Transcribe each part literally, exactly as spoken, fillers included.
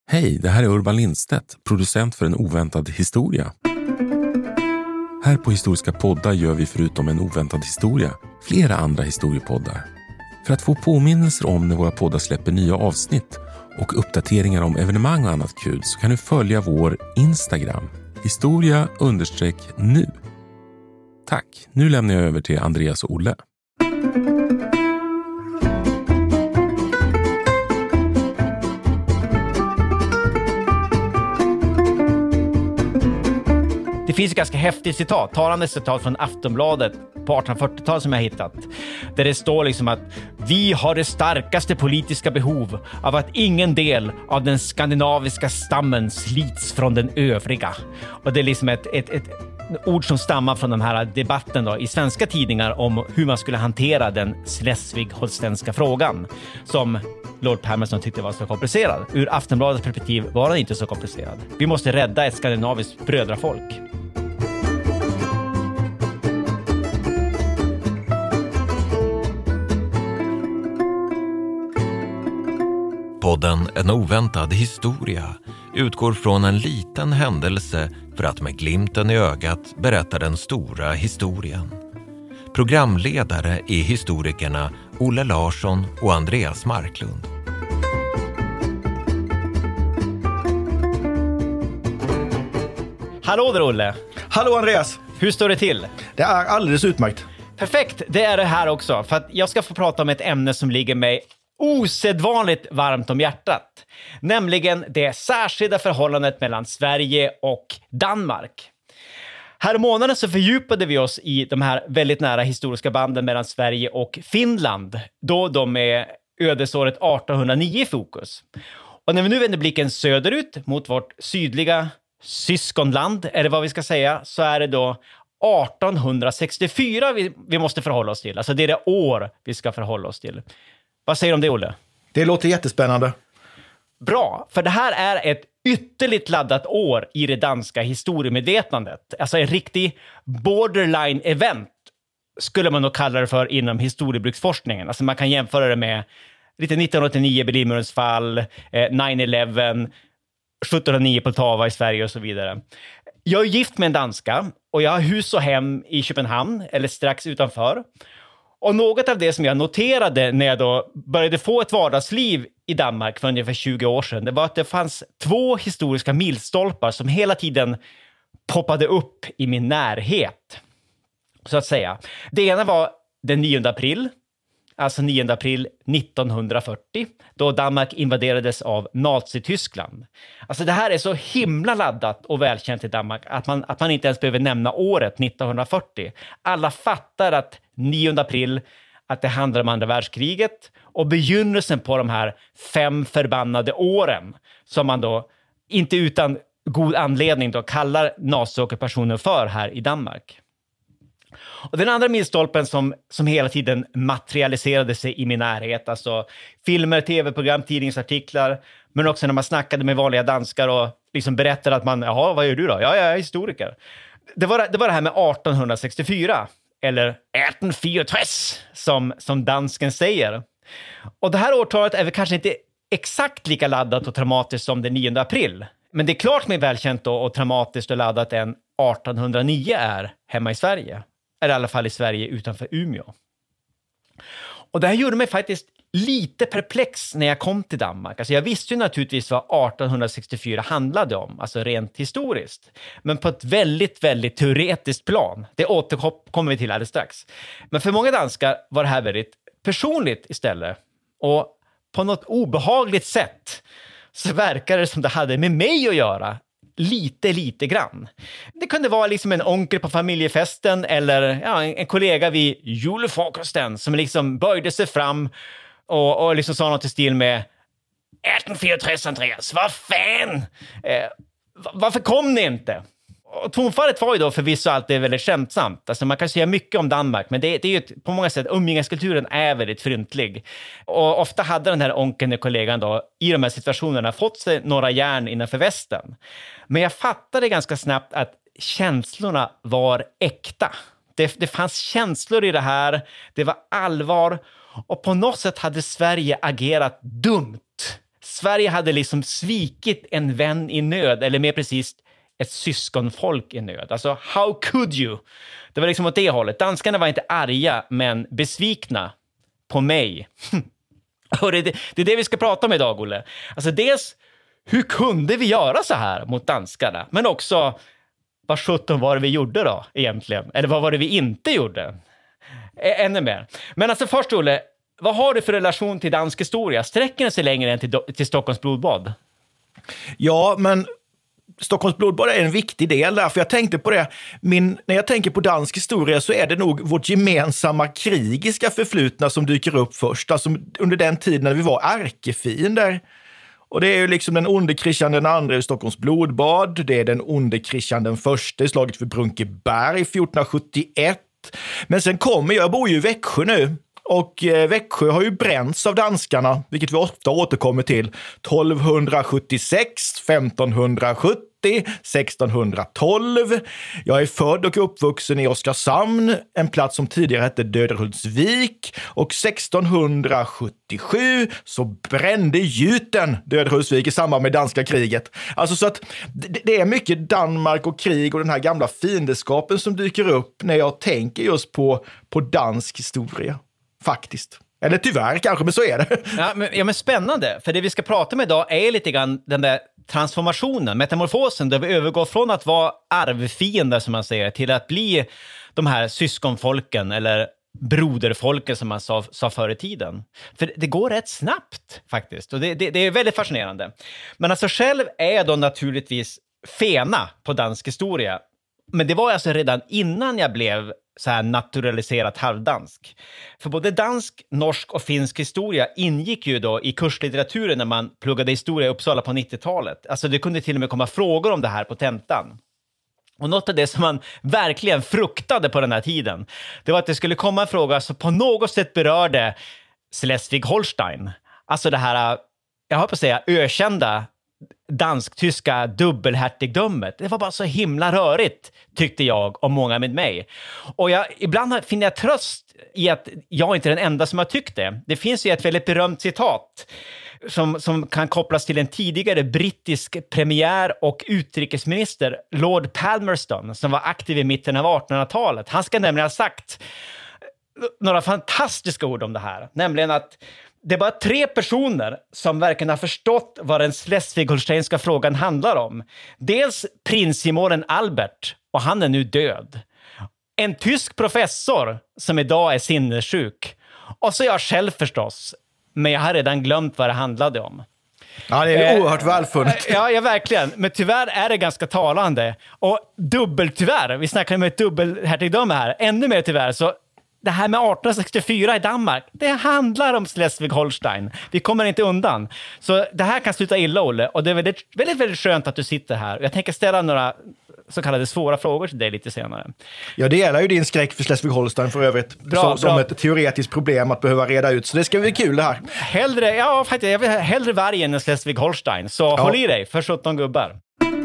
Hej, det här är Urban Lindstedt, producent för En oväntad historia. Här på Historiska poddar gör vi förutom En oväntad historia flera andra historiepoddar. För att få påminnelser om när våra poddar släpper nya avsnitt och uppdateringar om evenemang och annat kul så kan du följa vår Instagram, historia understreck nu. Tack, nu lämnar jag över till Andreas och Olle. Det finns ett ganska häftigt citat, talande citat från Aftonbladet på artonhundrafyrtiotalet som jag har hittat. Där det står liksom att vi har det starkaste politiska behov av att ingen del av den skandinaviska stammen slits från den övriga. Och det är liksom ett, ett, ett ord som stammar från den här debatten då, i svenska tidningar om hur man skulle hantera den Schleswig-holstenska frågan som Lord Palmerston tyckte var så komplicerad. Ur Aftonbladets perspektiv var den inte så komplicerad. Vi måste rädda ett skandinaviskt brödrafolk. Podden En oväntad historia utgår från en liten händelse för att med glimten i ögat berätta den stora historien. Programledare är historikerna Olle Larsson och Andreas Marklund. Hallå där, Olle! Hallå Andreas! Hur står det till? Det är alldeles utmärkt. Perfekt, det är det här också. För att jag ska få prata om ett ämne som ligger mig osedvanligt varmt om hjärtat. Nämligen det särskilda förhållandet mellan Sverige och Danmark. Här i månaden så fördjupade vi oss i de här väldigt nära historiska banden mellan Sverige och Finland. Då de är ödesåret artonhundranio i fokus. Och när vi nu vänder blicken söderut mot vårt sydliga syskonland, eller vad vi ska säga, så är det då artonhundrasextiofyra vi, vi måste förhålla oss till. Alltså det är det år vi ska förhålla oss till. Vad säger du om det, Olle? Det låter jättespännande. Bra, för det här är ett ytterligt laddat år i det danska historiemedvetandet. Alltså en riktig borderline-event skulle man nog kalla det för inom historiebruksforskningen. Alltså man kan jämföra det med lite nittonhundraåttionio, Berlinmurens fall, eh, nio elva, sjuttonhundranio Poltava i Sverige och så vidare. Jag är gift med en danska och jag har hus och hem i Köpenhamn, eller strax utanför. Och något av det som jag noterade när jag då började få ett vardagsliv i Danmark för ungefär tjugo år sedan, det var att det fanns två historiska milstolpar som hela tiden poppade upp i min närhet, så att säga. Det ena var den nionde april, alltså nionde april nittonhundrafyrtio, då Danmark invaderades av Nazityskland. Alltså det här är så himla laddat och välkänt i Danmark att man, att man inte ens behöver nämna året nittonhundrafyrtio. Alla fattar att nionde april, att det handlar om andra världskriget och begynnelsen på de här fem förbannade åren som man då inte utan god anledning då kallar naziockupationen för här i Danmark. Och den andra milstolpen som, som hela tiden materialiserade sig i min närhet, alltså filmer, tv-program, tidningsartiklar, men också när man snackade med vanliga danskar och liksom berättade att man, jaha, vad gör du då? Ja, jag är historiker. Det var det, var det här med artonhundrasextiofyra, eller artonhundrasextiotre, som, som dansken säger. Och det här årtalet är väl kanske inte exakt lika laddat och traumatiskt som den nionde april. Men det är klart mer välkänt och, och traumatiskt och laddat än artonhundranio är hemma i Sverige. Eller i alla fall i Sverige utanför Umeå. Och det här gjorde mig faktiskt lite perplex när jag kom till Danmark. Alltså jag visste ju naturligtvis vad artonhundrasextiofyra handlade om, alltså rent historiskt. Men på ett väldigt, väldigt teoretiskt plan. Det återkommer vi till alldeles strax. Men för många danskar var det här väldigt personligt istället. Och på något obehagligt sätt så verkar det som det hade med mig att göra. Lite, lite grann. Det kunde vara liksom en onkel på familjefesten eller ja, en, en kollega vid julefrokosten som liksom böjde sig fram och, och liksom sa något i stil med artonhundrafyrtiotre, Andreas, vad fan? Eh, varför kom ni inte? Och tonfallet var ju då förvisso alltid väldigt skämtsamt. Alltså man kan säga mycket om Danmark, men det, det är ju ett, på många sätt, umgängeskulturen är väldigt fryntlig. Och ofta hade den här onkeln och kollegan då i de här situationerna fått sig några järn innanför västen. Men jag fattade ganska snabbt att känslorna var äkta. Det, det fanns känslor i det här, det var allvar och på något sätt hade Sverige agerat dumt Sverige hade liksom svikit en vän i nöd, eller mer precis ett syskonfolk i nöd. Alltså, how could you? Det var liksom åt det hållet. Danskarna var inte arga, men besvikna på mig. Och det, det är det vi ska prata om idag, Olle. Alltså dels, hur kunde vi göra så här mot danskarna? Men också, vad sjutton var det vi gjorde då egentligen? Eller vad var det vi inte gjorde? Ä- ännu mer. Men alltså först, Olle, vad har du för relation till dansk historia? Sträcker den sig längre än till, till Stockholms blodbad? Ja, men Stockholms blodbad är en viktig del där, för jag tänkte på det. Min, när jag tänker på dansk historia så är det nog vårt gemensamma krigiska förflutna som dyker upp först. Alltså under den tiden när vi var ärkefiender. Och det är ju liksom den onde Kristian den andra i Stockholms blodbad. Det är den onde Kristian den första i slaget för Brunkeberg fjortonhundrasjuttioett. Men sen kommer, jag bor ju i Växjö nu. Och eh, Växjö har ju bränts av danskarna, vilket vi ofta återkommer till. tolvhundrasjuttiosex, femtonhundrasjuttio, sextonhundratolv. Jag är född och uppvuxen i Oskarshamn, en plats som tidigare hette Döderhultsvik. Och sextonhundrasjuttiosju så brände gjuten Döderhultsvik i samband med danska kriget. Alltså så att det, det är mycket Danmark och krig och den här gamla fiendeskapen som dyker upp när jag tänker just på, på dansk historia. Faktiskt. Eller tyvärr kanske, men så är det. Ja men, ja, men spännande. För det vi ska prata om idag är lite grann den där transformationen, metamorfosen, där vi övergår från att vara arvfiender, som man säger, till att bli de här syskonfolken, eller broderfolken som man sa, sa förr i tiden. För det går rätt snabbt faktiskt. Och det, det, det är väldigt fascinerande. Men alltså själv är jag då naturligtvis fena på dansk historia. Men det var alltså redan innan jag blev så här naturaliserat halvdansk. För både dansk, norsk och finsk historia ingick ju då i kurslitteraturen när man pluggade historia i Uppsala på nittiotalet. Alltså det kunde till och med komma frågor om det här på tentan. Och något av det som man verkligen fruktade på den här tiden, det var att det skulle komma en fråga som på något sätt berörde Schleswig-Holstein. Alltså det här, jag hoppas säga, ökända dansk-tyska dubbelhertigdömet. Det var bara så himla rörigt, tyckte jag och många med mig. Och jag, ibland finner jag tröst i att jag inte är den enda som har tyckt det. Det finns ju ett väldigt berömt citat som, som kan kopplas till en tidigare brittisk premiär och utrikesminister, Lord Palmerston, som var aktiv i mitten av artonhundratalet. Han ska nämligen ha sagt några fantastiska ord om det här. Nämligen att det är bara tre personer som verkligen har förstått vad den Schleswig-holsteinska frågan handlar om. Dels prinsgemålen Albert, och han är nu död. En tysk professor som idag är sinnessjuk. Och så jag själv förstås. Men jag har redan glömt vad det handlade om. Ja, det är oerhört eh, välfunnet. Ja, ja, verkligen. Men tyvärr är det ganska talande. Och dubbeltyvärr, vi snackar om ett dubbelhertigdöme här. Ännu mer tyvärr, så det här med arton sextiofyra i Danmark, det handlar om Schleswig-Holstein. Vi kommer inte undan. Så det här kan sluta illa, Olle. Och det är väldigt, väldigt, väldigt skönt att du sitter här. Jag tänker ställa några så kallade svåra frågor till dig lite senare. Jag delar ju din skräck för Schleswig-Holstein för övrigt. Bra, som, bra. som ett teoretiskt problem att behöva reda ut. Så det ska bli kul det här. Hellre, ja faktiskt, jag vill hellre vargen än Schleswig-Holstein. Så ja. Håll i dig för sjutton gubbar.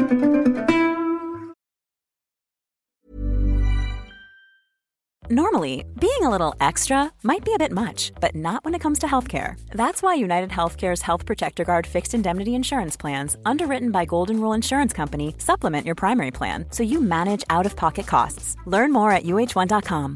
Normally, being a little extra might be a bit much, but not when it comes to healthcare. That's why United Healthcare's Health Protector Guard fixed indemnity insurance plans, underwritten by Golden Rule Insurance Company, supplement your primary plan so you manage out-of-pocket costs. Learn more at U H one dot com.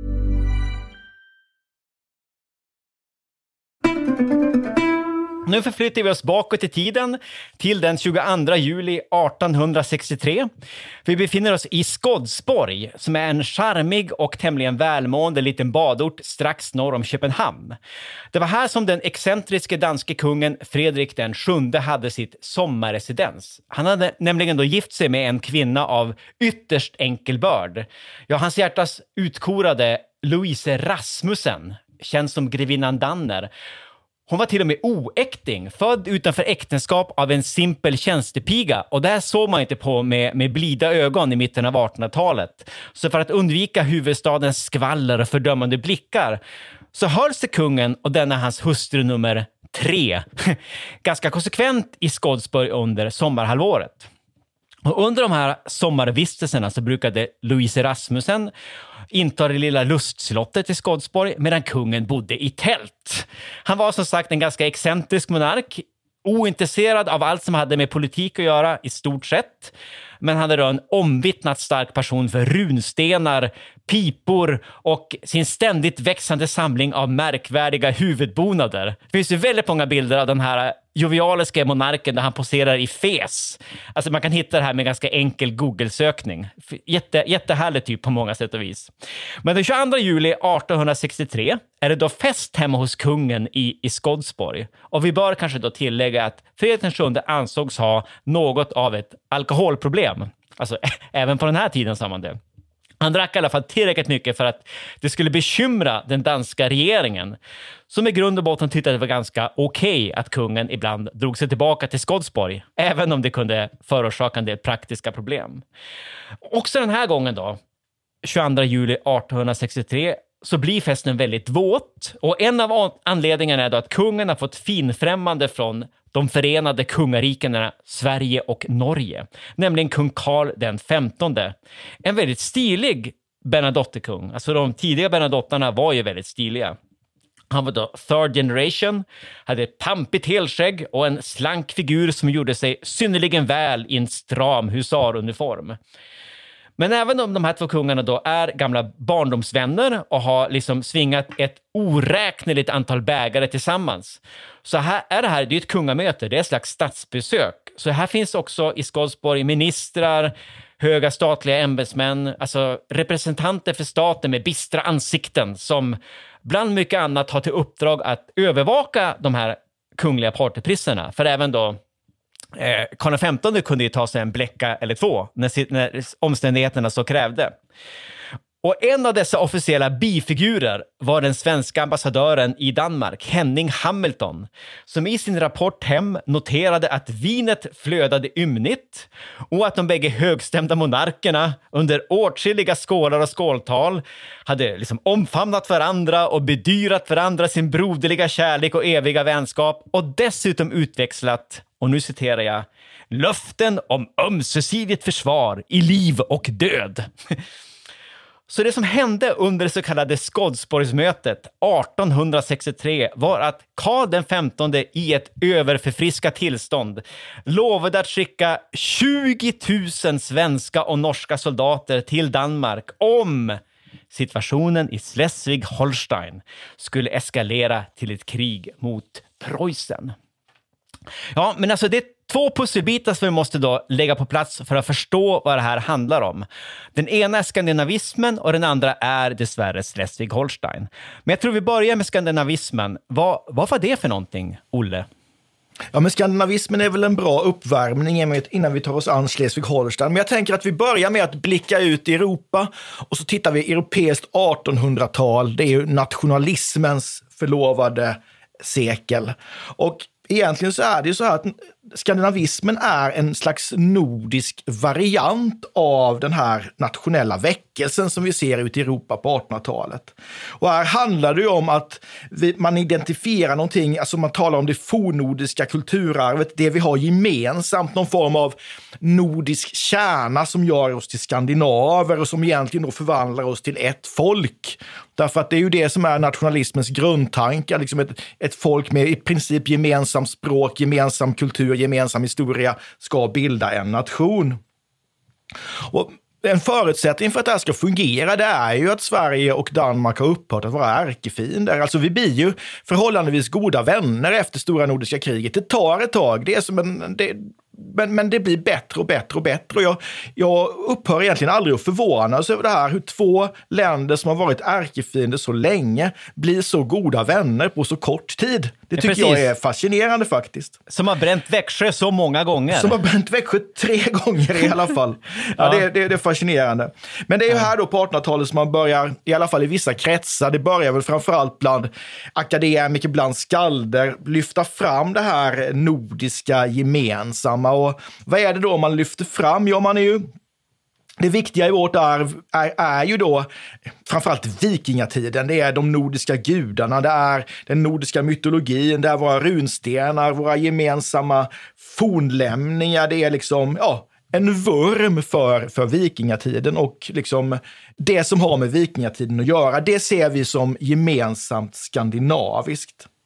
Nu förflyttar vi oss bakåt i tiden till den tjugoandra juli artonhundrasextiotre. Vi befinner oss i Skodsborg, som är en charmig och tämligen välmående liten badort strax norr om Köpenhamn. Det var här som den excentriske danske kungen Fredrik den sjunde hade sitt sommarresidens. Han hade nämligen då gift sig med en kvinna av ytterst enkel börd. Ja, hans hjärtas utkorade Louise Rasmussen, känd som grevinnan Danner. Hon var till och med oäkting, född utanför äktenskap av en simpel tjänstepiga, och där såg man inte på med, med blida ögon i mitten av artonhundratalet. Så för att undvika huvudstadens skvaller och fördömande blickar så höll sig kungen och denna hans hustru nummer tre ganska konsekvent i Skodsborg under sommarhalvåret. Och under de här sommarvistelserna så brukade Louise Rasmussen inta det lilla lustslottet i Skodsborg medan kungen bodde i tält. Han var som sagt en ganska excentrisk monark, ointresserad av allt som hade med politik att göra i stort sett. Men hade då en omvittnat stark passion för runstenar, pipor och sin ständigt växande samling av märkvärdiga huvudbonader. Det finns ju väldigt många bilder av den här jovialiska monarken där han poserar i fes. Alltså man kan hitta det här med ganska enkel Google-sökning. Jätte, jättehärligt typ på många sätt och vis. Men den tjugoandra juli arton sextiotre är det då fest hemma hos kungen i, i Skodsborg. Och vi bör kanske då tillägga att Fredrik den sjunde ansågs ha något av ett alkoholproblem. Alltså även på den här tiden sa man det. Han drack i alla fall tillräckligt mycket för att det skulle bekymra den danska regeringen, som i grund och botten tyckte att det var ganska okej att kungen ibland drog sig tillbaka till Skodsborg, även om det kunde förorsaka en del praktiska problem. Också den här gången då, tjugoandra juli arton sextiotre, så blir festen väldigt våt. Och en av anledningarna är då att kungen har fått finfrämmande från de förenade kungarikena Sverige och Norge, nämligen kung Karl den femtonde. En väldigt stilig Bernadottekung. Alltså de tidiga Bernadottarna var ju väldigt stiliga. Han var då third generation, hade pampigt helskägg och en slank figur som gjorde sig synnerligen väl i en stram husaruniform. Men även om de här två kungarna då är gamla barndomsvänner och har liksom svingat ett oräkneligt antal bägare tillsammans, så här är det här, det är ett kungamöte, det är ett slags statsbesök. Så här finns också i Skodsborg ministrar, höga statliga ämbetsmän, alltså representanter för staten med bistra ansikten som bland mycket annat har till uppdrag att övervaka de här kungliga partypriserna. För även då Eh, Karl den femtonde kunde ju ta sig en bläcka eller två när, när omständigheterna så krävde. Och en av dessa officiella bifigurer var den svenska ambassadören i Danmark, Henning Hamilton, som i sin rapport hem noterade att vinet flödade ymnigt och att de bägge högstämda monarkerna under åtskilliga skålar och skåltal hade liksom omfamnat varandra och bedyrat varandra sin broderliga kärlek och eviga vänskap och dessutom utväxlat, och nu citerar jag, löften om ömsesidigt försvar i liv och död. Så det som hände under det så kallade Skodsborgsmötet arton sextiotre var att Karl den femtonde i ett överförfriskat tillstånd lovade att skicka tjugo tusen svenska och norska soldater till Danmark om situationen i Schleswig-Holstein skulle eskalera till ett krig mot Preussen. Ja, men alltså det är två pusselbitar som vi måste då lägga på plats för att förstå vad det här handlar om. Den ena är skandinavismen och den andra är dessvärre Schleswig-Holstein. Men jag tror vi börjar med skandinavismen. Vad, vad var det för någonting, Olle? Ja, men skandinavismen är väl en bra uppvärmning innan vi tar oss an Schleswig-Holstein. Men jag tänker att vi börjar med att blicka ut i Europa och så tittar vi europeiskt artonhundratal. Det är ju nationalismens förlovade sekel. Och egentligen så är det ju så här att skandinavismen är en slags nordisk variant av den här nationella väckelsen som vi ser ut i Europa på artonhundratalet. Och här handlar det ju om att vi, man identifierar någonting, alltså man talar om det fornnordiska kulturarvet, det vi har gemensamt, någon form av nordisk kärna som gör oss till skandinaver och som egentligen då förvandlar oss till ett folk. Därför att det är ju det som är nationalismens grundtankar, liksom ett, ett folk med i princip gemensam språk, gemensam kultur, gemensam historia ska bilda en nation. Och en förutsättning för att det här ska fungera, det är ju att Sverige och Danmark har upphört att vara ärkefiender. Alltså vi blir ju förhållandevis goda vänner efter stora nordiska kriget. Det tar ett tag, det är som en... Det, Men, men det blir bättre och bättre och bättre. Och jag, jag upphör egentligen aldrig att förvånas över det här. Hur två länder som har varit ärkefiender så länge blir så goda vänner på så kort tid. Det tycker ja, jag är fascinerande faktiskt. Som har bränt Växjö så många gånger. Som har bränt Växjö tre gånger i alla fall. Ja, ja. Det, det, det är fascinerande. Men det är ju här då på artonhundratalet som man börjar, i alla fall i vissa kretsar, det börjar väl framförallt bland akademiker, bland skalder, lyfta fram det här nordiska gemensamma. Och vad är det då man lyfter fram? Ja, man är ju... Det viktiga i vårt arv är, är ju då framförallt vikingatiden. Det är de nordiska gudarna, det är den nordiska mytologin, det är våra runstenar, våra gemensamma fornlämningar. Det är liksom, ja, en vurm för, för vikingatiden och liksom det som har med vikingatiden att göra. Det ser vi som gemensamt skandinaviskt.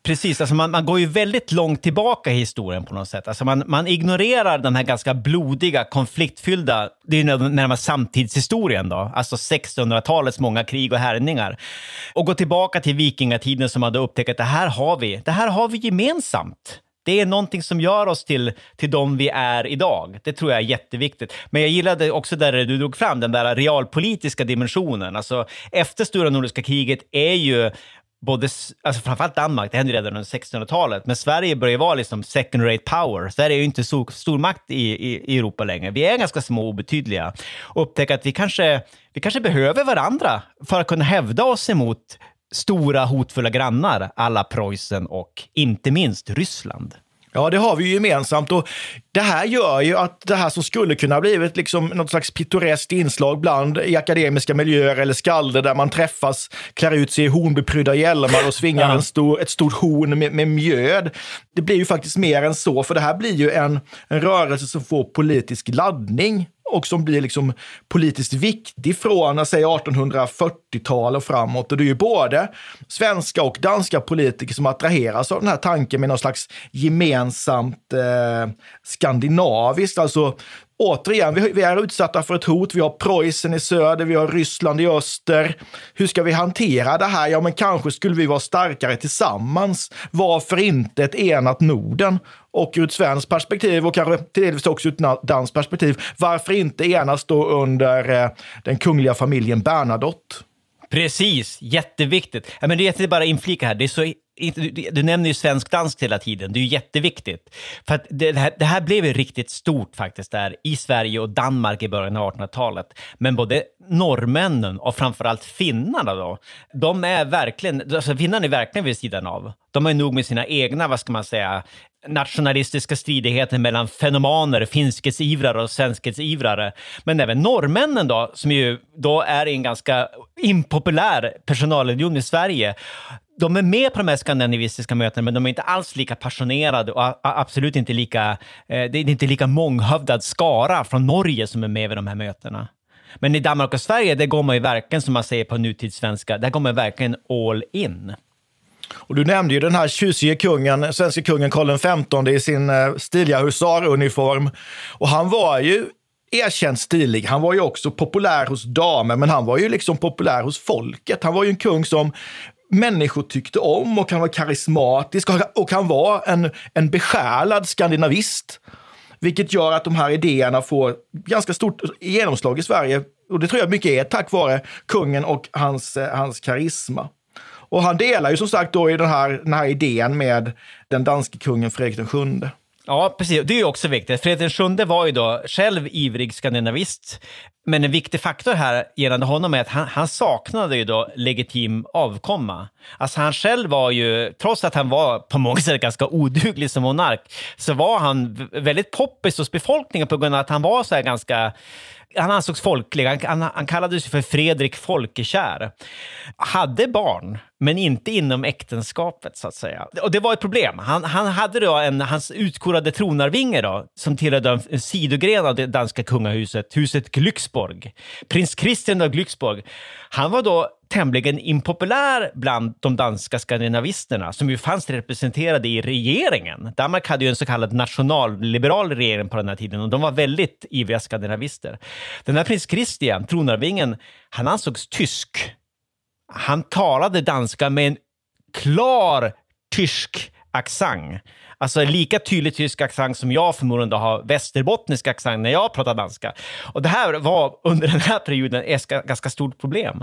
Precis, alltså man, man går ju väldigt långt tillbaka i historien på något sätt. Alltså man, man ignorerar den här ganska blodiga, konfliktfyllda, det är ju närmast samtidshistorien då, alltså sextonhundratalets många krig och härningar. Och gå tillbaka till vikingatiden som hade upptäckt att det här har vi, det här har vi gemensamt. Det är någonting som gör oss till, till de vi är idag. Det tror jag är jätteviktigt. Men jag gillade också där du drog fram den där realpolitiska dimensionen. Alltså efter stora nordiska kriget är ju både, alltså framförallt Danmark, det hände redan under sextonhundratalet, men Sverige börjar vara liksom second rate power. Sverige är ju inte så stor makt i, i, i Europa längre. Vi är ganska små och obetydliga. Och upptäcka att vi kanske, vi kanske behöver varandra för att kunna hävda oss emot stora hotfulla grannar, alla Preussen och inte minst Ryssland. Ja, det har vi ju gemensamt, och det här gör ju att det här som skulle kunna blivit liksom något slags pittoreskt inslag bland i akademiska miljöer eller skalder där man träffas, klär ut sig i hornbeprydda hjälmar och svingar ja. en stor, ett stort horn med, med mjöd. Det blir ju faktiskt mer än så, för det här blir ju en, en rörelse som får politisk laddning och som blir liksom politiskt viktig från säg artonhundrafyrtiotal och framåt. Och det är ju både svenska och danska politiker som attraheras av den här tanken med någon slags gemensamt eh, skandinaviskt. Alltså återigen, vi, vi är utsatta för ett hot. Vi har Preussen i söder, vi har Ryssland i öster. Hur ska vi hantera det här? Ja, men kanske skulle vi vara starkare tillsammans. Varför inte ett enat Norden? Och ur ett svenskt perspektiv och kanske delvis också ur ett danskt perspektiv, varför inte enas då under eh, den kungliga familjen Bernadotte? Precis, jätteviktigt. Ja, men det är jätte bara inflika här. Det är så, du, du nämner ju svensk-danskt hela tiden. Det är ju jätteviktigt. För att det, det, här, det här blev ju riktigt stort faktiskt där i Sverige och Danmark i början av artonhundratalet. Men både norrmännen och framförallt finnarna då, de är verkligen, alltså finnarna är verkligen vid sidan av. De är nog med sina egna, vad ska man säga, nationalistiska stridigheter mellan fenomaner, finskhetsivrare och svenskhets-ivrare. Men även norrmännen då, som ju då är en ganska impopulär personalunion i Sverige, de är med på de här skandinavistiska mötena, men de är inte alls lika passionerade och absolut inte lika, det är inte lika månghövdad skara från Norge som är med vid de här mötena. Men i Danmark och Sverige, där går man ju verkligen, som man säger på nutidssvenska, där går man verkligen all in. Och du nämnde ju den här tjusiga kungen, svenska kungen Karl den femtonde i sin stiliga husaruniform. Och han var ju erkänt stilig. Han var ju också populär hos damer, men han var ju liksom populär hos folket. Han var ju en kung som människor tyckte om, och han var karismatisk och han var en, en besjälad skandinavist. Vilket gör att de här idéerna får ganska stort genomslag i Sverige. Och det tror jag mycket är tack vare kungen och hans, hans karisma. Och han delar ju som sagt då i den här, den här idén med den danske kungen Fredrik den sjunde. Ja, precis. Det är ju också viktigt. Fredrik den sjunde var ju då själv ivrig skandinavist. Men en viktig faktor här gällande honom är att han, han saknade ju då legitim avkomma. Alltså han själv var ju, trots att han var på många sätt ganska oduglig som monark, så var han väldigt poppis hos befolkningen på grund av att han var så här ganska... Han ansågs folklig, han, han, han kallades för Fredrik Folkekär. Hade barn, men inte inom äktenskapet så att säga. Och det var ett problem. Han, han hade då en, hans utkorade tronarvinge då, som tillhörde en sidogren av det danska kungahuset, huset Glücksborg. Prins Christian av Glücksborg. Han var då tämligen impopulär bland de danska skandinavisterna som ju fanns representerade i regeringen. Danmark hade ju en så kallad nationalliberal regering på den här tiden och de var väldigt ivriga skandinavister. Den här prins Christian, tronarvingen, han ansågs tysk. Han talade danska med en klar tysk accent. Alltså lika tydlig tysk accent som jag förmodligen har västerbottnisk accent när jag pratar danska. Och det här var under den här perioden ett ganska stort problem.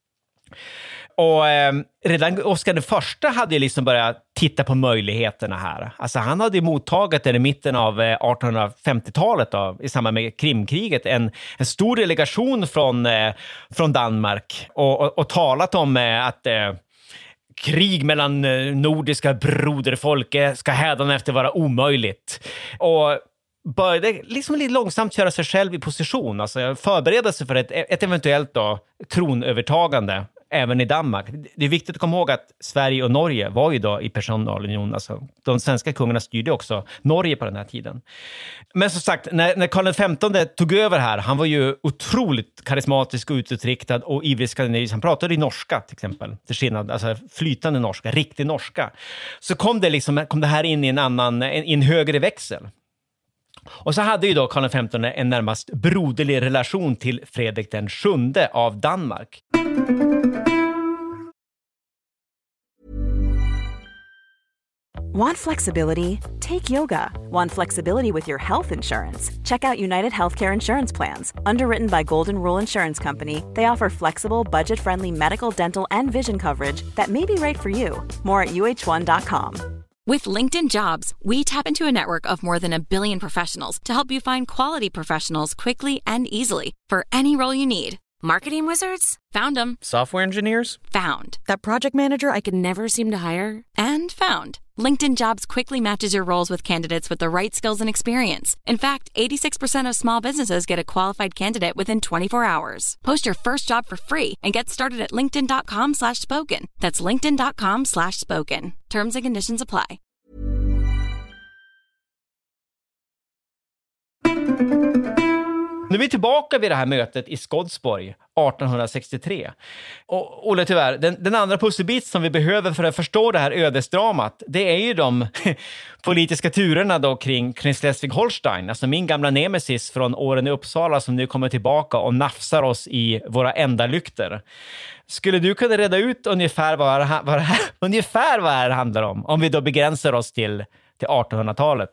Och eh, redan Oscar den första hade ju liksom börjat titta på möjligheterna här. Alltså han hade mottagit i mitten av eh, artonhundrafemtiotalet då, i samband med Krimkriget en, en stor delegation från, eh, från Danmark och, och, och talat om eh, att eh, krig mellan eh, nordiska broderfolk ska hädanefter vara omöjligt. Och började liksom lite långsamt köra sig själv i position, alltså förbereda sig för ett, ett eventuellt då, tronövertagande även i Danmark. Det är viktigt att komma ihåg att Sverige och Norge var ju då i personalunion. Alltså, de svenska kungarna styrde också Norge på den här tiden. Men som sagt, när, när Karl den femtonde tog över här, han var ju otroligt karismatisk och utåtriktad och ivrig skandinavisk. Han pratade i norska till exempel, till skillnad, alltså flytande norska, riktig norska. Så kom det, liksom, kom det här in i en annan, en, i en högre växel. Och så hade ju då Karl den femtonde en närmast broderlig relation till Fredrik den sjunde av Danmark. Want flexibility? Take yoga. Want flexibility with your health insurance? Check out United Healthcare Insurance Plans. Underwritten by Golden Rule Insurance Company, they offer flexible, budget-friendly medical, dental, and vision coverage that may be right for you. More at U H one dot com. With LinkedIn Jobs, we tap into a network of more than a billion professionals to help you find quality professionals quickly and easily for any role you need. Marketing wizards? Found them. Software engineers? Found. That project manager I could never seem to hire? And found. LinkedIn Jobs quickly matches your roles with candidates with the right skills and experience. In fact, eighty-six percent of small businesses get a qualified candidate within twenty-four hours. Post your first job for free and get started at linkedin dot com slash spoken. That's linkedin dot com slash spoken. Terms and conditions apply. Nu är vi tillbaka vid det här mötet i Skodsborg arton sextiotre. Och Olle, tyvärr, den, den andra pusselbit som vi behöver för att förstå det här ödesdramat, det är ju de politiska turerna då kring, kring Schleswig-Holstein. Alltså min gamla nemesis från åren i Uppsala som nu kommer tillbaka och nafsar oss i våra enda lykter. Skulle du kunna reda ut ungefär vad det, vad det, här, ungefär vad det här handlar om? Om vi då begränsar oss till, till artonhundratalet.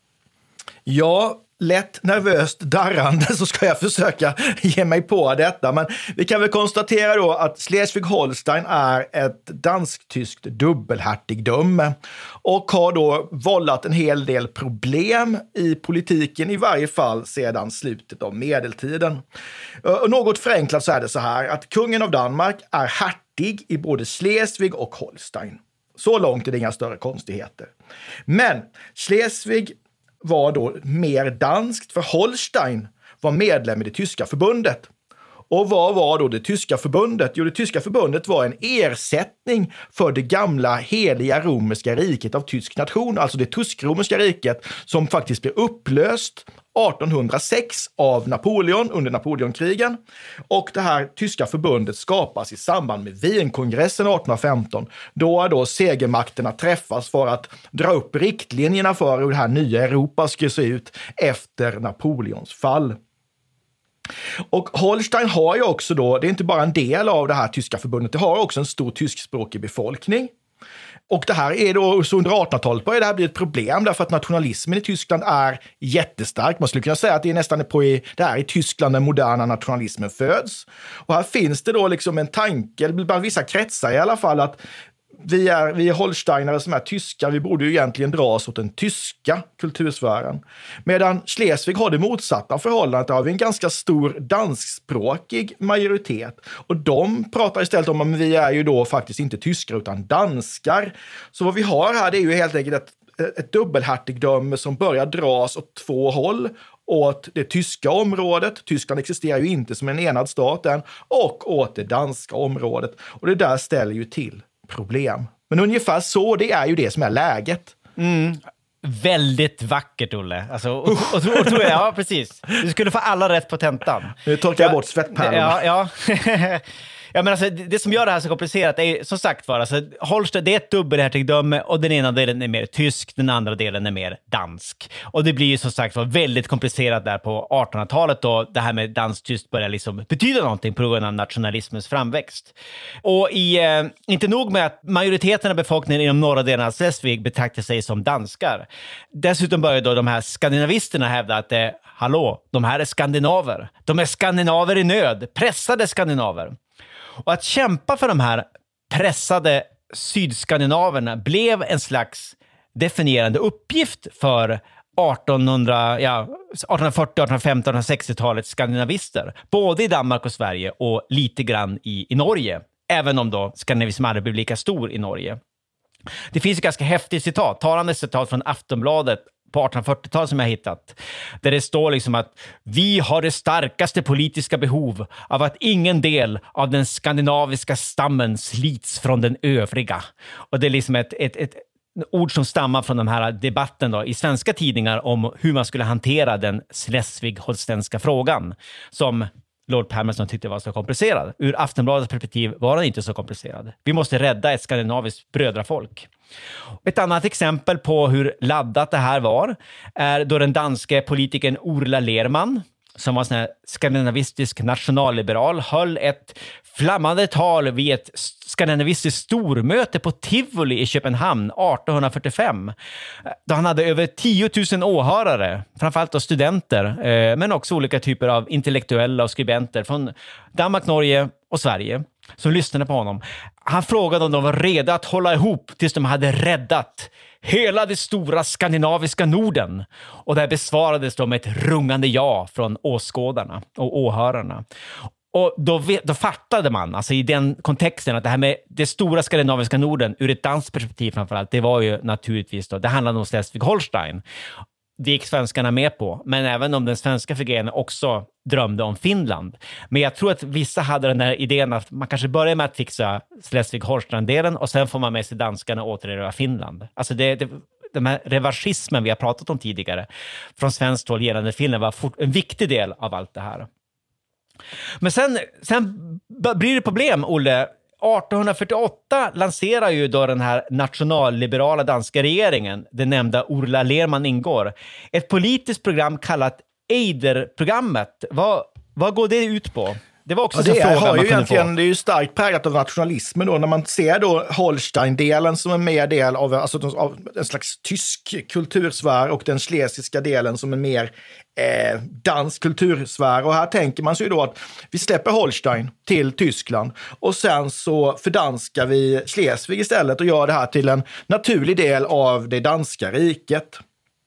Ja, lätt nervöst darrande så ska jag försöka ge mig på detta. Men vi kan väl konstatera då att Schleswig-Holstein är ett dansk-tyskt dubbelhertigdöme och har då vållat en hel del problem i politiken, i varje fall sedan slutet av medeltiden. Och något förenklat så är det så här att kungen av Danmark är hertig i både Schleswig och Holstein. Så långt är det inga större konstigheter. Men Schleswig var då mer danskt, för Holstein var medlem i det tyska förbundet. Och vad var då det tyska förbundet? Jo, det tyska förbundet var en ersättning för det gamla heliga romerska riket av tysk nation, alltså det tysk-romerska riket som faktiskt blev upplöst artonhundrasex av Napoleon under Napoleonkrigen. Och det här tyska förbundet skapas i samband med Wienkongressen artonhundrafemton, då då segermakterna träffas för att dra upp riktlinjerna för hur det här nya Europa skulle se ut efter Napoleons fall. Och Holstein har ju också då, det är inte bara en del av det här tyska förbundet, det har också en stor tyskspråkig befolkning. Och det här är då, så under artonhundratalet börjar det här bli ett problem därför att nationalismen i Tyskland är jättestark. Man skulle kunna säga att det är nästan på i, det här i Tyskland den moderna nationalismen föds. Och här finns det då liksom en tanke, bland vissa kretsar i alla fall, att vi är, vi är holsteinare som är tyskar, vi borde ju egentligen dra oss åt den tyska kultursfären. Medan Schleswig har det motsatta förhållandet, där har vi en ganska stor danskspråkig majoritet. Och de pratar istället om att vi är ju då faktiskt inte tyskar utan danskar. Så vad vi har här, det är ju helt enkelt ett, ett dubbelhertigdöme som börjar dras åt två håll. Åt det tyska området, Tyskland existerar ju inte som en enad stat än, och åt det danska området. Och det där ställer ju till problem. Men ungefär så, det är ju det som är läget. Mm. Väldigt vackert, Olle. Alltså, och, och, och, och, och, ja, precis. Du skulle få alla rätt på tentan. Nu torkar jag bort svettpärlorna. Ja, ja. Ja, men alltså, det, det som gör det här så komplicerat är som sagt var, alltså, Holstein, det är ett dubbelhertigdöme och den ena delen är mer tysk, den andra delen är mer dansk. Och det blir ju som sagt var väldigt komplicerat där på artonhundratalet då det här med dansk-tyst börjar liksom betyda någonting på grund av nationalismens framväxt. Och i, eh, inte nog med att majoriteten av befolkningen i de norra delarna av Schleswig betraktar sig som danskar. Dessutom börjar då de här skandinavisterna hävda att eh, hallå, de här är skandinaver. De är skandinaver i nöd, pressade skandinaver. Och att kämpa för de här pressade sydskandinaverna blev en slags definierande uppgift för artonhundra, ja, artonhundrafyrtio, artonhundrafemtio, artonhundrasextio-talets skandinavister. Både i Danmark och Sverige och lite grann i, i Norge. Även om då skandinavismen aldrig blev lika stor i Norge. Det finns ett ganska häftigt citat, talande citat från Aftonbladet på artonhundrafyrtiotalet som jag hittat. Där det står liksom att vi har det starkaste politiska behov av att ingen del av den skandinaviska stammen slits från den övriga. Och det är liksom ett, ett, ett ord som stammar från den här debatten då, i svenska tidningar om hur man skulle hantera den Schleswig-holstenska frågan som Lord Palmerston tyckte var så komplicerad. Ur Aftonbladets perspektiv var den inte så komplicerad. Vi måste rädda ett skandinaviskt brödrafolk. Ett annat exempel på hur laddat det här var är då den danske politikern Orla Lerman, som var en skandinavistisk nationalliberal, höll ett flammande tal vid ett skandinavistiskt stormöte på Tivoli i Köpenhamn artonhundrafyrtiofem. Då han hade över tio tusen åhörare, framförallt då studenter, eh, men också olika typer av intellektuella och skribenter från Danmark, Norge och Sverige som lyssnade på honom. Han frågade om de var redo att hålla ihop tills de hade räddat hela det stora skandinaviska Norden. Och där besvarades de med ett rungande ja från åskådarna och åhörarna. Och då, då fattade man, alltså i den kontexten, att det här med det stora skandinaviska Norden ur ett danskt perspektiv framförallt, det var ju naturligtvis då, det handlade om Schleswig-Holstein. Det gick svenskarna med på, men även om den svenska figuren också drömde om Finland. Men jag tror att vissa hade den där idén att man kanske börjar med att fixa Schleswig-Holstein-delen och sen får man med sig danskarna och återerövra Finland. Alltså det, det, den här revanschismen vi har pratat om tidigare från svenskt håll gällande Finland var fort, en viktig del av allt det här. Men sen, sen blir det problem, Olle. artonhundrafyrtioåtta lanserar ju då den här nationalliberala danska regeringen, det nämnda Orla Lerman ingår, ett politiskt program kallat Eider-programmet. Vad, vad går det ut på? Det var också ja, det en fråga har man ju kunde få. Det är ju starkt präglat av nationalismen då. När man ser då Holstein-delen som en mer del av, alltså, av en slags tysk kultursfär och den schlesiska delen som en mer eh, dansk kultursfär. Och här tänker man sig ju då att vi släpper Holstein till Tyskland och sen så fördanskar vi Schleswig istället och gör det här till en naturlig del av det danska riket.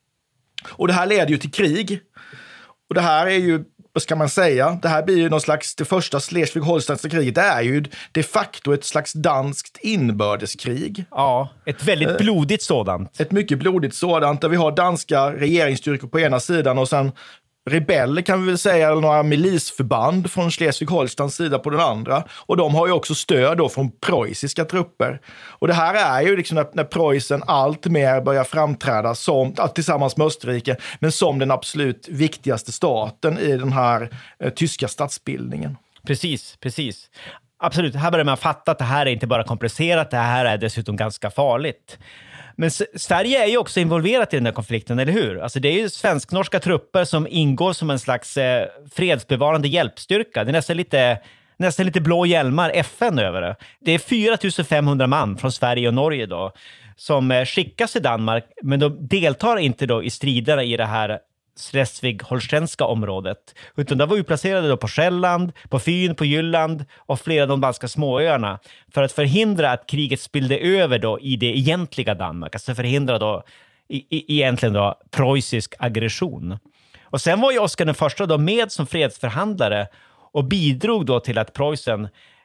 Och det här leder ju till krig. Och det här är ju, vad ska man säga, det här blir ju någon slags, det första Schleswig-Holsteinska kriget, det är ju de facto ett slags danskt inbördeskrig. Ja, ett väldigt blodigt sådant. Ett mycket blodigt sådant, där vi har danska regeringsstyrkor på ena sidan och sen rebeller kan vi väl säga, eller några milisförband från Schleswig-Holsteins sida på den andra. Och de har ju också stöd då från preussiska trupper. Och det här är ju liksom när, när Preussen allt mer börjar framträda som, tillsammans med Österrike, men som den absolut viktigaste staten i den här eh, tyska statsbildningen. Precis, precis. Absolut, här börjar man fatta att det här är inte bara komplicerat, det här är dessutom ganska farligt. Men S- Sverige är ju också involverat i den här konflikten, eller hur? Alltså det är ju svensk-norska trupper som ingår som en slags eh, fredsbevarande hjälpstyrka. Det är nästan lite, nästan lite blå hjälmar F N över det. Det är fyra tusen femhundra man från Sverige och Norge då som eh, skickas till Danmark, men de deltar inte då i striderna i det här Schleswig-holstenska området, utan de var utplacerade då på Själland, på Fyn, på Jylland och flera av de danska småöarna för att förhindra att kriget spillde över då i det egentliga Danmark, alltså förhindra då i, i, egentligen då preussisk aggression. Och sen var ju Oscar den första då med som fredsförhandlare och bidrog då till att Preussen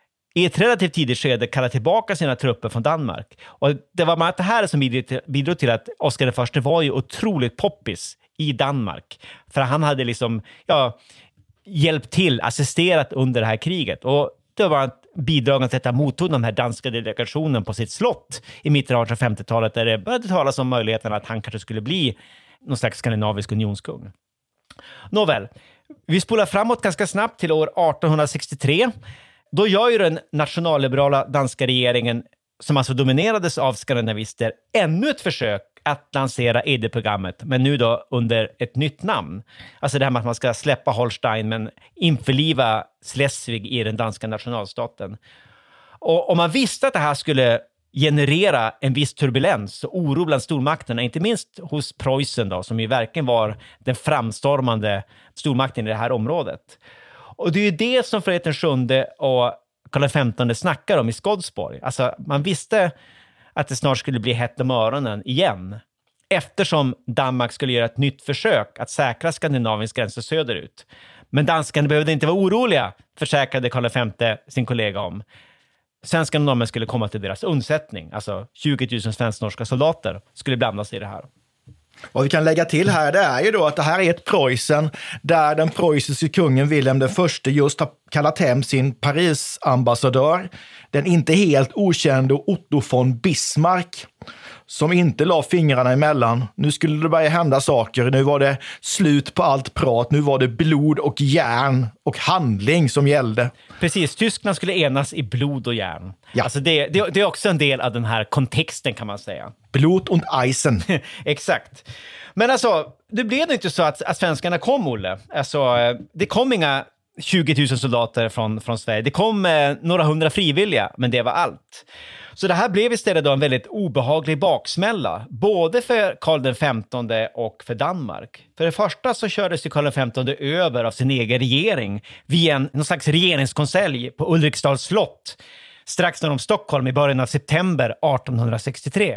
i ett relativt tidigt skede kallade tillbaka sina trupper från Danmark. Och det var det här som bidrog till, bidrog till att Oscar den första var ju otroligt poppis i Danmark. För han hade liksom ja, hjälpt till, assisterat under det här kriget. Och det var ett bidrag till att han mottog den här danska delegationen på sitt slott i mitten av artonhundrafemtiotalet, där det började talas om möjligheten att han kanske skulle bli någon slags skandinavisk unionskung. Nåväl, vi spolar framåt ganska snabbt till år artonhundrasextiotre. Då gör ju den nationalliberala danska regeringen, som alltså dominerades av skandinavister, ännu ett försök att lansera Eider-programmet, men nu då under ett nytt namn. Alltså det här med att man ska släppa Holstein men införliva Schleswig i den danska nationalstaten. Och om man visste att det här skulle generera en viss turbulens och oro bland stormakterna, inte minst hos Preussen då, som ju verkligen var den framstormande stormakten i det här området. Och det är ju det som Fredrik den sjunde och Karl den femtonde snackar om i Skodsborg. Alltså man visste att det snart skulle bli hett om öronen igen, eftersom Danmark skulle göra ett nytt försök att säkra Skandinaviens gränser söderut. Men danskarna behövde inte vara oroliga, försäkrade Karl den femte sin kollega om. Svenskarna och norrmän skulle komma till deras undsättning, alltså tjugo tusen svensk-norska soldater skulle blandas i det här. Vad vi kan lägga till här, det är ju då att det här är ett Preussen där den preussiske kungen Wilhelm den förste just har kallat hem sin Paris-ambassadör, den inte helt okände Otto von Bismarck, som inte la fingrarna emellan. Nu skulle det börja hända saker. Nu var det slut på allt prat. Nu var det blod och järn och handling som gällde. Precis, Tyskland skulle enas i blod och järn. Ja. Alltså det, det, det är också en del av den här kontexten, kan man säga. Blut und Eisen. Exakt. Men alltså, det blev inte så att, att svenskarna kom, Olle. Alltså, det kom inga tjugo tusen soldater från, från Sverige. Det kom eh, några hundra frivilliga, men det var allt. Så det här blev istället då en väldigt obehaglig baksmälla, både för Karl den femtonde och för Danmark. För det första så kördes ju Karl den femtonde över av sin egen regering via en någon slags regeringskonselj på Ulriksdals slott strax norr om Stockholm i början av september arton sextiotre.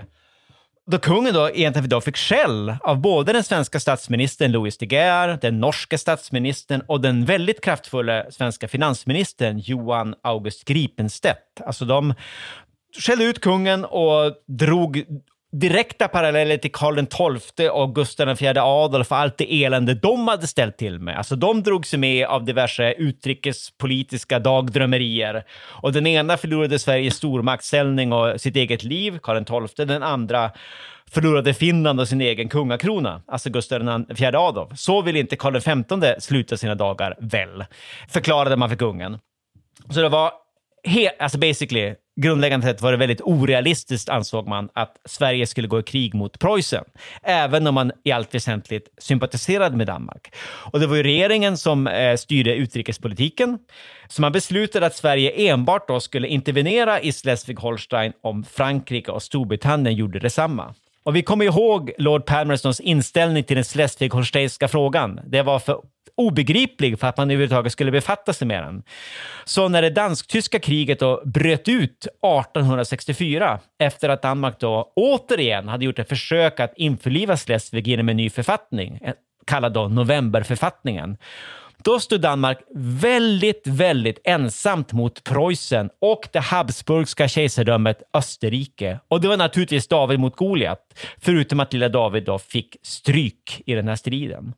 Då kungen då egentligen då fick skäll av både den svenska statsministern Louis de Geer, den norska statsministern och den väldigt kraftfulla svenska finansministern Johan August Gripenstedt. Alltså de skällde ut kungen och drog direkta paralleller till Karl den tolfte och Gustav den fjärde Adolf för allt det elände de hade ställt till med. Alltså de drog sig med av diverse utrikespolitiska dagdrömmerier. Och den ena förlorade Sveriges stormaktsställning och sitt eget liv, Karl den tolfte. Den andra förlorade Finland och sin egen kungakrona, alltså Gustav den fjärde Adolf. Så vill inte Karl den femtonde sluta sina dagar väl, förklarade man för kungen. Så det var he- alltså basically grundläggande sett var det väldigt orealistiskt, ansåg man, att Sverige skulle gå i krig mot Preussen, även om man i allt väsentligt sympatiserade med Danmark. Och det var ju regeringen som eh, styrde utrikespolitiken, så man beslutade att Sverige enbart då skulle intervenera i Schleswig-Holstein om Frankrike och Storbritannien gjorde detsamma. Och vi kommer ihåg Lord Palmerstons inställning till den Schleswig-Holsteinska frågan. Det var för obegriplig för att man överhuvudtaget skulle befatta sig med den. Så när det dansk-tyska kriget då bröt ut arton sextiofyra, efter att Danmark då återigen hade gjort ett försök att införliva Schleswig genom en ny författning, kallad då novemberförfattningen, då stod Danmark väldigt, väldigt ensamt mot Preussen och det habsburgska kejsardömet Österrike. Och det var naturligtvis David mot Goliat, förutom att lilla David då fick stryk i den här striden.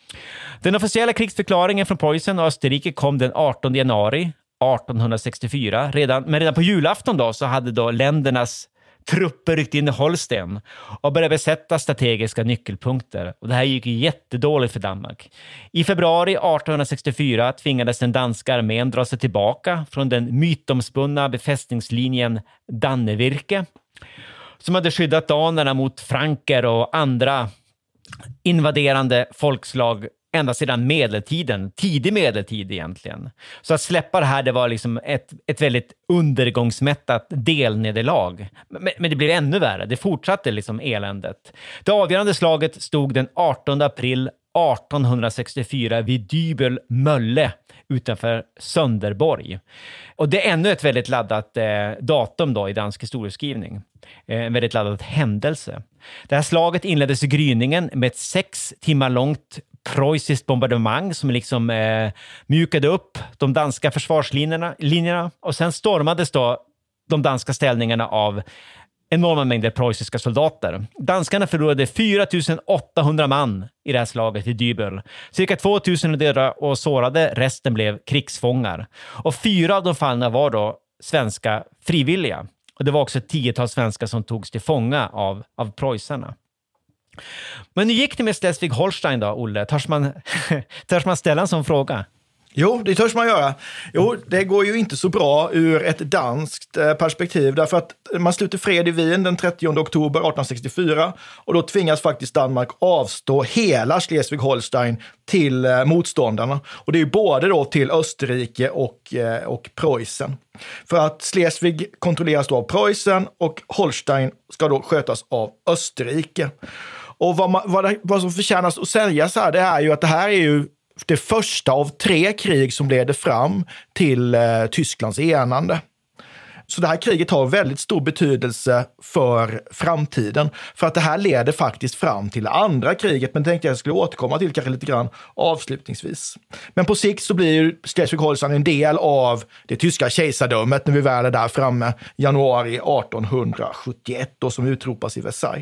Den officiella krigsförklaringen från Preussen och Österrike kom den artonde januari arton sextiofyra. Redan, men redan på julafton då så hade då ländernas trupper ryckt in i Holsten och började besätta strategiska nyckelpunkter. Och det här gick ju jättedåligt för Danmark. I februari arton sextiofyra tvingades den danska armén dra sig tillbaka från den mytomspunna befästningslinjen Dannevirke, som hade skyddat danerna mot franker och andra invaderande folkslag ända sedan medeltiden, tidig medeltid egentligen. Så att släppa det här, det var liksom ett, ett väldigt undergångsmättat delnederlag. Men, men det blev ännu värre, det fortsatte liksom eländet. Det avgörande slaget stod den artonde april arton sextiofyra vid Dybel Mölle utanför Sönderborg. Och det är ännu ett väldigt laddat eh, datum då i dansk historieskrivning. Eh, en väldigt laddad händelse. Det här slaget inleddes i gryningen med ett sex timmar långt preussiskt bombardemang som liksom eh, mjukade upp de danska försvarslinjerna linjerna, och sen stormades då de danska ställningarna av enorma mängder preussiska soldater. Danskarna förlorade fyra tusen åttahundra man i det här slaget i Dybel. Cirka två tusen döda och sårade, resten blev krigsfångar. Och fyra av de fallna var då svenska frivilliga. Och det var också ett tiotal svenskar som togs till fånga av, av preussarna. Men nu gick det med Schleswig-Holstein då, Olle? Törs man, törs man ställa en sån fråga? Jo, det törs man göra. Jo, det går ju inte så bra ur ett danskt perspektiv, därför att man sluter fred i Wien den trettionde oktober arton sextiofyra, och då tvingas faktiskt Danmark avstå hela Schleswig-Holstein till motståndarna. Och det är ju både då till Österrike och, och Preussen. För att Schleswig kontrolleras då av Preussen och Holstein ska då skötas av Österrike. Och vad, man, vad, det, vad som förtjänas att sägas här, det är ju att det här är ju det första av tre krig som leder fram till eh, Tysklands enande. Så det här kriget har väldigt stor betydelse för framtiden. För att det här leder faktiskt fram till andra kriget. Men tänkte jag skulle återkomma till kanske lite grann avslutningsvis. Men på sikt så blir ju Schleswig-Holstein en del av det tyska kejsardömet när vi väl är där framme januari arton sjuttioett, då som utropas i Versailles.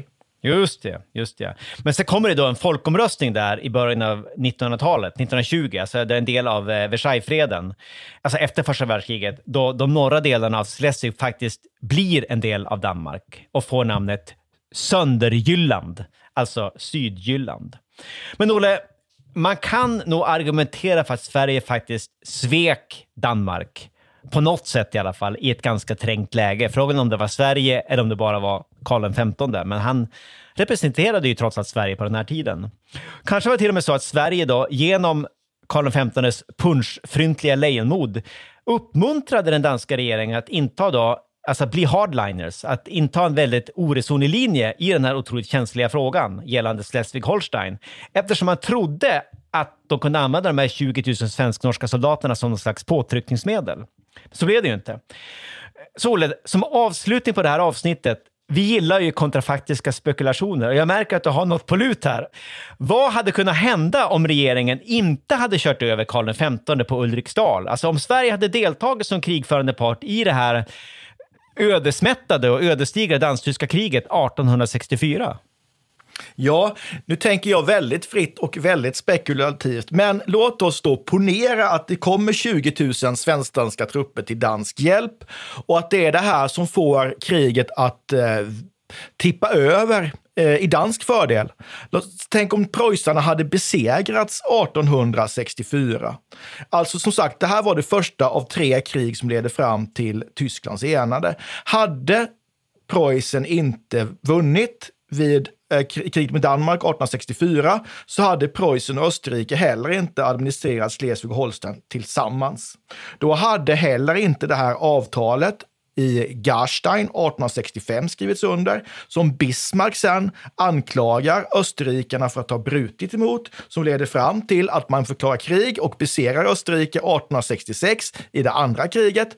Just det, just det. Men så kommer det då en folkomröstning där i början av nittonhundratalet, nittonhundratjugo, alltså det är en del av eh, Versaillesfreden, alltså efter första världskriget, då de norra delarna av Schleswig faktiskt blir en del av Danmark och får namnet Sönderjylland, alltså Sydjylland. Men Olle, man kan nog argumentera för att Sverige faktiskt svek Danmark på något sätt i alla fall, i ett ganska trängt läge. Frågan om det var Sverige eller om det bara var Karl den femtonde. Men han representerade ju trots allt Sverige på den här tiden. Kanske var det till och med så att Sverige då, genom Karl den femtondes punschfryntliga lejonmod, uppmuntrade den danska regeringen att inta då, alltså bli hardliners, att inta en väldigt oresonlig linje i den här otroligt känsliga frågan gällande Schleswig-Holstein. Eftersom man trodde att de kunde använda de här tjugo tusen svensk-norska soldaterna som någon slags påtryckningsmedel. Så blev det ju inte. Så Olle, som avslutning på det här avsnittet, vi gillar ju kontrafaktiska spekulationer och jag märker att du har något på lut här. Vad hade kunnat hända om regeringen inte hade kört över Karl den femtonde på Ulriksdal? Alltså om Sverige hade deltagit som krigförande part i det här ödesmättade och ödesdigra dansk-tyska kriget artonhundrasextiofyra? Ja, nu tänker jag väldigt fritt och väldigt spekulativt, men låt oss då ponera att det kommer tjugo tusen svensk-danska trupper till dansk hjälp och att det är det här som får kriget att eh, tippa över eh, i dansk fördel. Tänk om preussarna hade besegrats artonhundrasextiofyra. Alltså som sagt, det här var det första av tre krig som ledde fram till Tysklands enande. Hade Preussen inte vunnit vid kriget med Danmark artonhundrasextiofyra så hade Preussen och Österrike heller inte administrerat Schleswig-Holstein tillsammans. Då hade heller inte det här avtalet i Garstein artonhundrasextiofem skrivits under, som Bismarck sen anklagar österrikarna för att ha brutit emot, som leder fram till att man förklarar krig och besegrar Österrike artonhundrasextiosex i det andra kriget.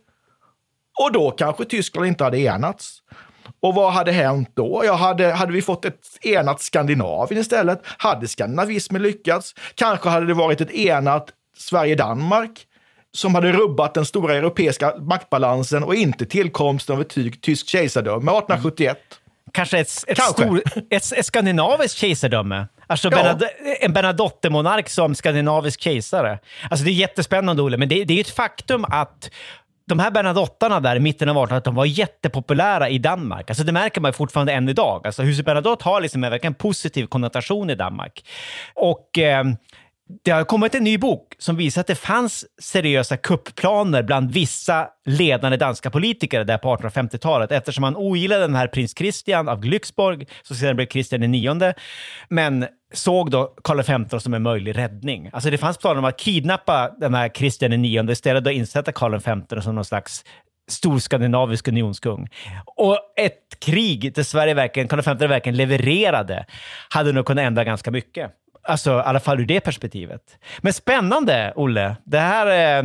Och då kanske Tyskland inte hade enats. Och vad hade hänt då? Ja, hade, hade vi fått ett enat Skandinavien istället? Hade skandinavismen lyckats? Kanske hade det varit ett enat Sverige-Danmark som hade rubbat den stora europeiska maktbalansen och inte tillkomsten av ett ty- tysk kejsardöme artonhundrasjuttioett. Kanske ett, ett, Kanske. Stor, ett, ett skandinaviskt kejsardöme. Alltså ja. Bernad- en Bernadotte-monark som skandinavisk kejsare. Alltså det är jättespännande, Olle, men det, det är ett faktum att de här Bernadottarna där i mitten av artonhundratalet, de var jättepopulära i Danmark. Alltså det märker man ju fortfarande än idag. Alltså huset Bernadotte har liksom en verkligen positiv konnotation i Danmark. Och eh, det har kommit en ny bok som visar att det fanns seriösa kuppplaner bland vissa ledande danska politiker där på artonhundrafemtiotalet, eftersom man ogillade den här prins Christian av Glücksborg, så sedan blev Kristian den nionde, men såg då Karl den femtonde som en möjlig räddning. Alltså det fanns planer om att kidnappa den här Kristian den nionde istället då insätta Karl den femtonde som någon slags stor skandinavisk unionskung. Och ett krig där Sverige verkligen, Karl den femtonde verkligen levererade, hade nog kunnat ändra ganska mycket. Alltså i alla fall ur det perspektivet. Men spännande, Olle. Det här... Eh,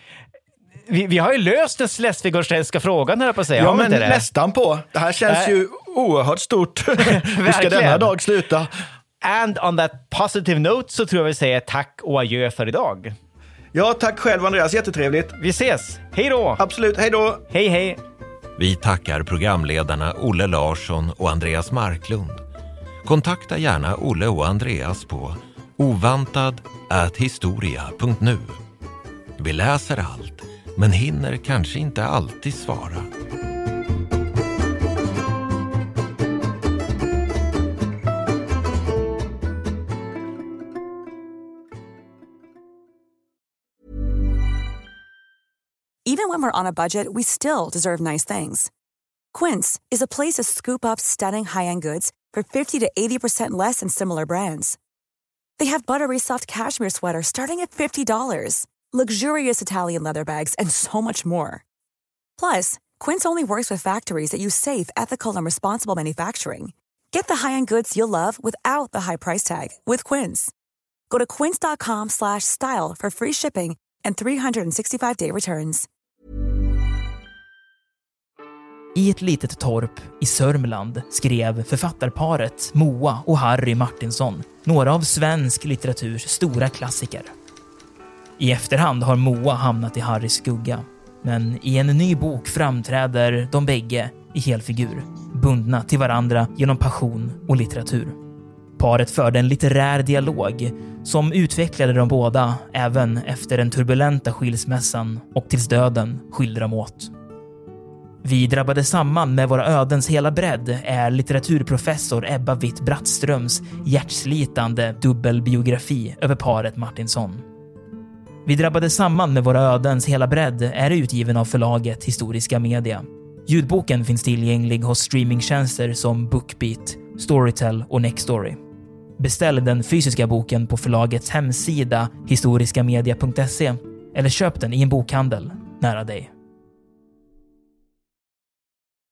vi, vi har ju löst den schleswig-holsteinska frågan, här på att säga. Ja, men nästan på. Det här känns äh, ju oerhört stort. Hur ska denna dag sluta? And on that positive note så tror jag vi säger tack och adjö för idag. Ja, tack själv Andreas. Jättetrevligt. Vi ses. Hej då. Absolut. Hej då. Hej, hej. Vi tackar programledarna Olle Larsson och Andreas Marklund. Kontakta gärna Olle och Andreas på ovantad at historia punkt nu. Vi läser allt, men hinner kanske inte alltid svara. Even when we're on a budget, we still deserve nice things. Quince is a place to scoop up stunning high-end goods for fifty to eighty percent less than similar brands. They have buttery soft cashmere sweaters starting at fifty dollars, luxurious Italian leather bags, and so much more. Plus, Quince only works with factories that use safe, ethical, and responsible manufacturing. Get the high-end goods you'll love without the high price tag with Quince. Go to quince.com slash style for free shipping and three sixty-five day returns. I ett litet torp i Sörmland skrev författarparet Moa och Harry Martinsson några av svensk litteraturs stora klassiker. I efterhand har Moa hamnat i Harrys skugga, men i en ny bok framträder de bägge i helfigur, bundna till varandra genom passion och litteratur. Paret förde en litterär dialog som utvecklade de båda även efter den turbulenta skilsmässan och tills döden skilde dem åt. Vi drabbade samman med våra ödens hela bredd är litteraturprofessor Ebba Witt-Brattströms hjärtslitande dubbelbiografi över paret Martinsson. Vi drabbade samman med våra ödens hela bredd är utgiven av förlaget Historiska Media. Ljudboken finns tillgänglig hos streamingtjänster som Bookbeat, Storytel och Nextory. Beställ den fysiska boken på förlagets hemsida historiskamedia punkt se eller köp den i en bokhandel nära dig.